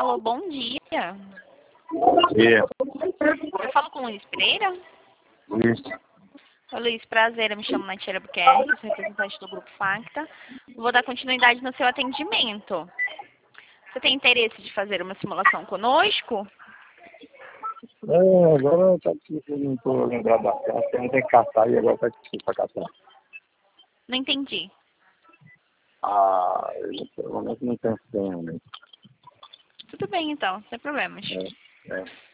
Alô, bom dia. E, Eu falo com o Luiz Pereira. Luiz, Oi, Luiz, prazer. Eu me chamo Natiela Buquerque, sou representante do Grupo Facta. Vou dar continuidade no seu atendimento. Você tem interesse de fazer uma simulação conosco? agora tá difícil, não tô lembrado da casa, tem que caçar e agora tá difícil pra caçar. Não entendi. Eu pelo menos não tenho senha, né? Tudo bem, então, sem problemas. É.